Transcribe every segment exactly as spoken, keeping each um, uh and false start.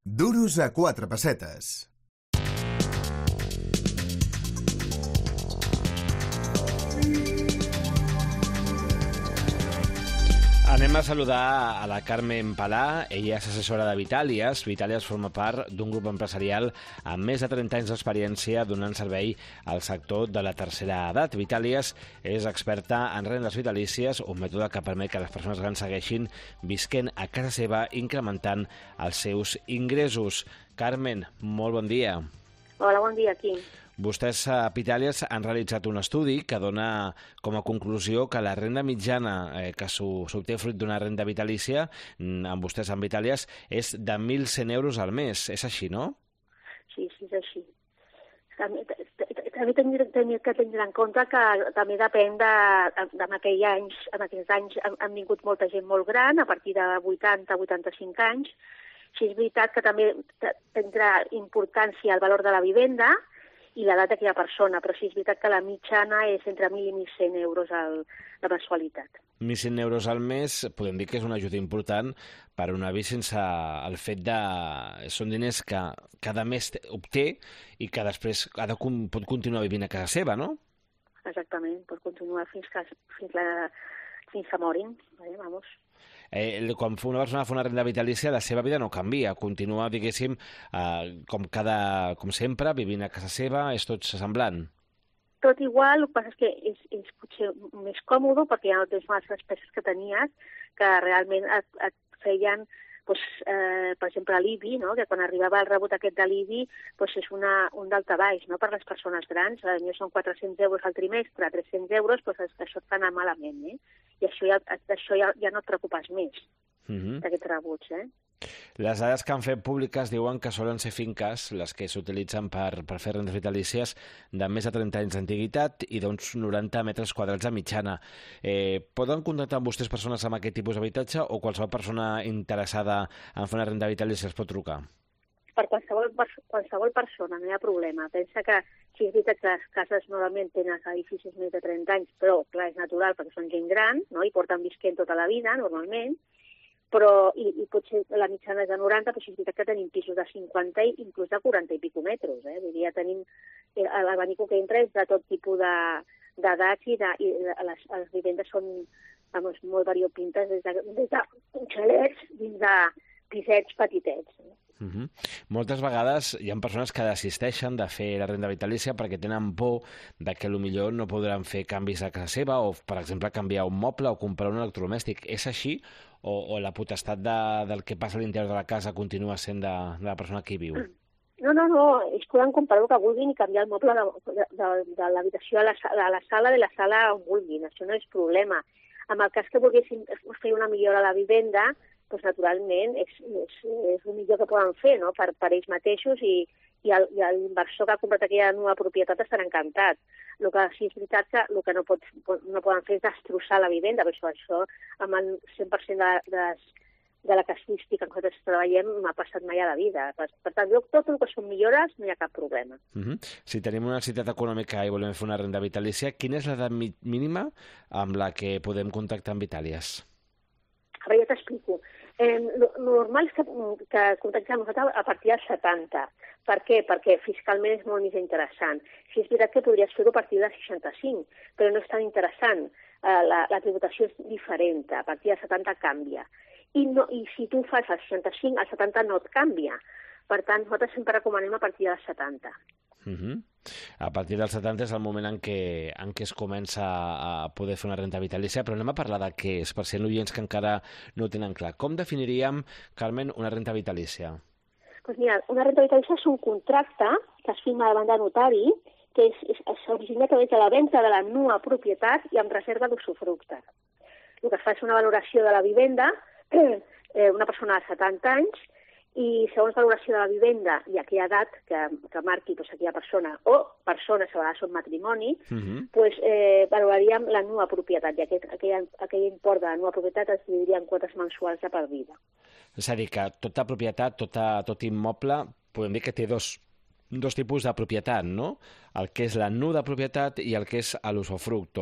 Duros a quatre pessetes. Anem a saludar a la Carmen Palà. Ella és assessora de Vitàlies. Vitàlies forma part d'un grup empresarial amb més de trenta anys d'experiència donant servei al sector de la tercera edat. Vitàlies és experta en rendes vitalícies, un mètode que permet que les persones grans segueixin visquent a casa seva, incrementant els seus ingressos. Carmen, molt bon dia. Hola, bon dia, Quim. Vostès a Vitàlies han realitzat un estudi que dona com a conclusió que la renda mitjana eh, que s'obté fruit d'una renda vitalícia, amb vostès en Vitàlies, és de mil cent euros al mes. És així, no? Sí, sí, és així. També, també tenir, tenir que tenir en compte que també depèn de, de en aquells anys, en aquells anys han, han vingut molta gent molt gran, a partir de vuitanta a vuitanta-cinc anys. Sí, és veritat que també tindrà importància el valor de la vivenda i l'edat d'aquella persona, però sí és veritat que la mitjana és entre mil i mil cent euros al, la mensualitat. mil cent euros al mes, podem dir que és una ajuda important per un avi sense el fet de... Són diners que cada mes obté i que després ha de, pot continuar vivint a casa seva, no? Exactament, pot continuar fins que, fins la, fins que morin, eh, vamos. Eh, quan una persona fa una renda vitalícia, la seva vida no canvia, continua, diguéssim, eh, com, cada, com sempre, vivint a casa seva, és tot semblant. Tot igual, el que passa és que és, és potser més còmode perquè ja no tens unes despeses que tenies que realment et, et feien, doncs, eh, per exemple, l'I B I, no? Que quan arribava el rebut aquest de l'I B I doncs és una, un daltabaix, no? Per les persones grans, a mi són quatre-cents euros al trimestre, tres-cents euros, doncs això et fa anar malament, eh? I això ja, això ja, ja no et preocupes més, uh-huh. d'aquests rebuts, eh? Les dades que han fet públiques diuen que solen ser finques les que s'utilitzen per, per fer rendes vitalícies de més de trenta anys d'antiguitat i d'uns noranta metres quadrats de mitjana. Eh, poden contactar amb vostès persones amb aquest tipus d'habitatge o qualsevol persona interessada en fer una renda vitalícia es pot trucar? Per qualsevol, qualsevol persona, no hi ha problema. Pensa que sí, és veritat que les cases normalment tenen edificis més de trenta anys, però clar, és natural perquè són gent gran, no? I porten visquent tota la vida, normalment, però i, i potser la mitjana és de noranta, però sí és veritat que tenim pisos de cinquanta i inclús de quaranta i pico metres. Eh? Vull dir, ja tenim, l'abanico que entra és de tot tipus d'edats de, i, de, i les, les vivendes són vamos, molt variopintes, des de, des de xalets fins a pisets petitets. Eh? Uh-huh. Moltes vegades hi ha persones que desisteixen de fer la renda vitalícia perquè tenen por de que potser no podran fer canvis a casa seva o, per exemple, canviar un moble o comprar un electrodomèstic. És així? O, o la potestat de, del que passa a l'interior de la casa continua sent de, de la persona que hi viu? No, no, no. Ells poden comprar el que vulguin i canviar el moble de, de, de, de l'habitació a la, a la sala, de la sala on vulguin. Això no és problema. En el cas que volguessin fer una millora a la vivenda, doncs naturalment és, és, és el millor que poden fer, no? per, per ells mateixos i, i l'inversor que ha comprat aquella nova propietat estarà encantat. El que sí és veritat que el que no, pot, no poden fer és destrossar la vivenda, però això, això amb el cent per cent de, de, de la casuística que nosaltres treballem no ha passat mai a la vida. Per, per tant, tot el que són millores no hi ha cap problema. Uh-huh. Si tenim una necessitat econòmica i volem fer una renda vitalícia, quina és l'edat mínima amb la que podem contactar amb Vitàlies? A veure, ja t'explico. Eh, normal és que, que contactem nosaltres a partir dels setanta. Per què? Perquè fiscalment és molt més interessant. Si és veritat que podries fer-ho a partir de seixanta-cinc, però no és tan interessant. Eh, la, la tributació és diferent. A partir de setanta canvia. I, no, I si tu fas al seixanta-cinc, al setanta no et canvia. Per tant, nosaltres sempre recomanem a partir dels setanta. Uh-huh. A partir dels setanta és el moment en què, en què es comença a poder fer una renda vitalícia, però anem a parlar de què és, per si hi ha oients que encara no ho tenen clar. Com definiríem, Carmen, una renda vitalícia? Pues mira, una renda vitalícia és un contracte que es firma davant de notari, que s'origina a través de la venda de la nua propietat i amb reserva d'usufructe. El que es fa és una valoració de la vivenda, eh, una persona de setanta anys, i segons valoració de la vivenda i aquella edat que, que marqui doncs, aquella persona o persones, a vegades són matrimoni, uh-huh. doncs, eh, valoraríem la nua propietat i aquest, aquell, aquell import de la nua propietat es dividiria en quotes mensuals de per vida. És a dir, que tota propietat, tota, tot immoble, podem dir que té dos dos tipus de propietat, no? El que és la nu de propietat i el que és l'usufructo,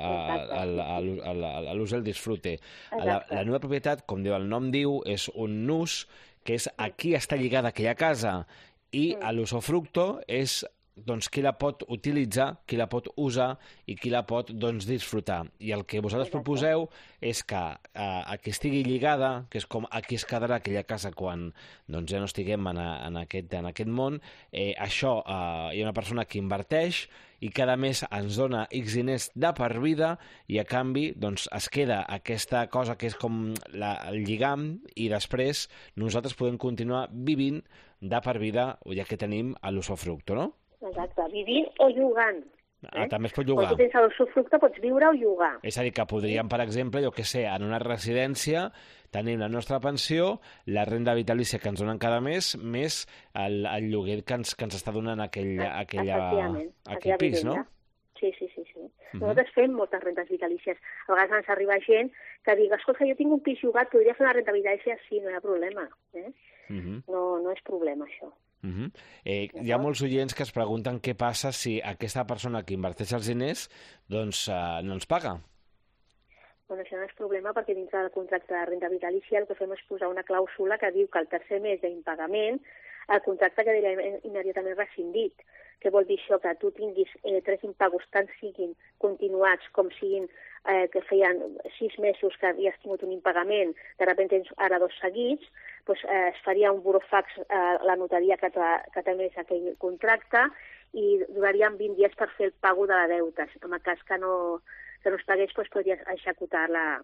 l'ús el disfrute. La, la nu de propietat, com diu el nom diu, és un nus que és a qui està lligada aquella casa, i l'usufructo és doncs, qui la pot utilitzar, qui la pot usar i qui la pot doncs, disfrutar. I el que vosaltres proposeu és que eh, a qui estigui lligada, que és com a qui es quedarà aquella casa quan doncs, ja no estiguem en, a, en, aquest, en aquest món, eh, això eh, hi ha una persona que inverteix i cada mes ens dona X diners de per vida i a canvi doncs, es queda aquesta cosa que és com la, el lligam i després nosaltres podem continuar vivint de per vida, ja que tenim l'usufructo, no? Exacte, vivint o jugant. Ah, també es pot llogar. Quan tu tens l'usufructe pots viure o llogar. És a dir, que podríem, per exemple, jo què sé, en una residència tenim la nostra pensió, la renda vitalícia que ens donen cada mes, més el, el lloguer que ens, que ens està donant aquell, aquella, aquell pis, no? Sí, sí, sí. sí. Uh-huh. Nosaltres fem moltes rentes vitalícies. A vegades ens arriba gent que diu, escolta, jo tinc un pis llogat, podria fer una renta vitalícia? Sí, no hi ha problema. Eh? Uh-huh. no, no és problema, això. Uh-huh. eh, hi ha molts oients que es pregunten què passa si aquesta persona que inverteix els diners doncs eh, no ens paga. Bueno, això no és problema perquè dintre del contracte de renda vitalícia el que fem és posar una clàusula que diu que el tercer mes d'impagament el contracte quedaria immediatament rescindit. Què vol dir això? Que tu tinguis eh, tres impagos tant siguin continuats com siguin eh, que feien sis mesos que havies tingut un impagament, de sobte tens ara dos seguits, doncs, eh, es faria un burofax a eh, la notaria que t'ha emès aquell contracte i durarien vint dies per fer el pago de la deuta. En el cas que no, que no es pagués, doncs podries executar la,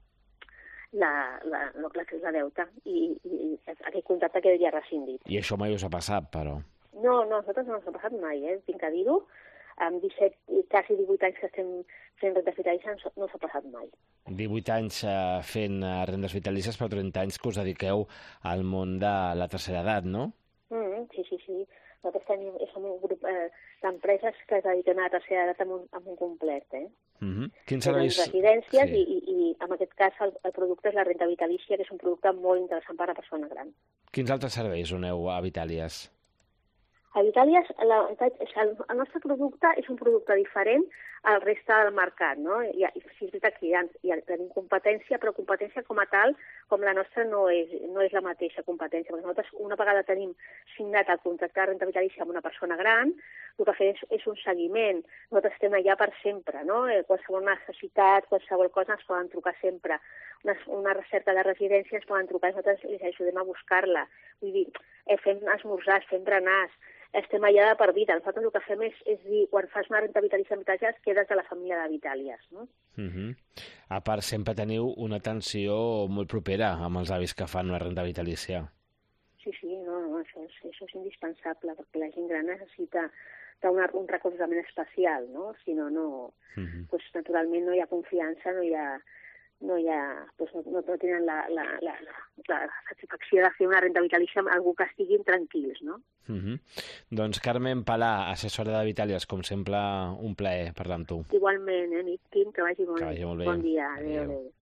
la, la, la, la deuta i, i aquell contracte quedaria rescindit. I això mai us ha passat, però? No, no, a nosaltres no ens ha passat mai, eh? Tinc a dir-ho. Amb disset, quasi divuit anys que estem fent rendes vitalícies no s'ha passat mai. divuit anys eh, fent eh, rendes vitalícies, però trenta anys que us dediqueu al món de la tercera edat, no? Mm, sí, sí, sí. Nosaltres tenim, som un grup eh, d'empreses que es dediquen a la tercera edat amb un, amb un complet, eh? Mm-hmm. Quins serveis... residències sí. i, i, i en aquest cas el, el producte és la renta vitalícia, que és un producte molt interessant per a la persona gran. Quins altres serveis doneu a Vitàlies? A Vitàlies, la, el, el nostre producte és un producte diferent al reste del mercat, no? I, i sí, és veritat que ja, ja tenim competència, però competència com a tal, com la nostra, no és, no és la mateixa competència. Perquè nosaltres, una vegada tenim signat el contracte de renta vitalícia amb una persona gran, el que fem és, és un seguiment. Nosaltres estem allà per sempre, no? Eh, qualsevol necessitat, qualsevol cosa ens poden trucar sempre. Una, una recerca de residències poden trucar, nosaltres els ajudem a buscar-la. Vull dir, eh, fem esmorzars, fem berenars, estem allà de per vida. Nosaltres el que fem és, és dir, quan fas una renta vitalícia amb Vitàlies, quedes de la família de Vitàlies, no? Uh-huh. A part, sempre teniu una atenció molt propera amb els avis que fan una renta vitalícia. Sí, sí, no, no, això és, això és indispensable, perquè la gent gran necessita una, un recolzament especial, no? Si no, no, uh-huh. pues, naturalment no hi ha confiança, no hi ha... no hi ha, doncs no, no tenen la, la, la, la satisfacció de fer una renta vitalícia amb algú que estiguin tranquils, no? Uh-huh. Doncs Carmen Palà, assessora de Vitàlies, com sempre, un plaer parlar amb tu. Igualment, eh, Quim, que vagi molt, que vagi molt bé. Bon dia, adéu. adéu. adéu.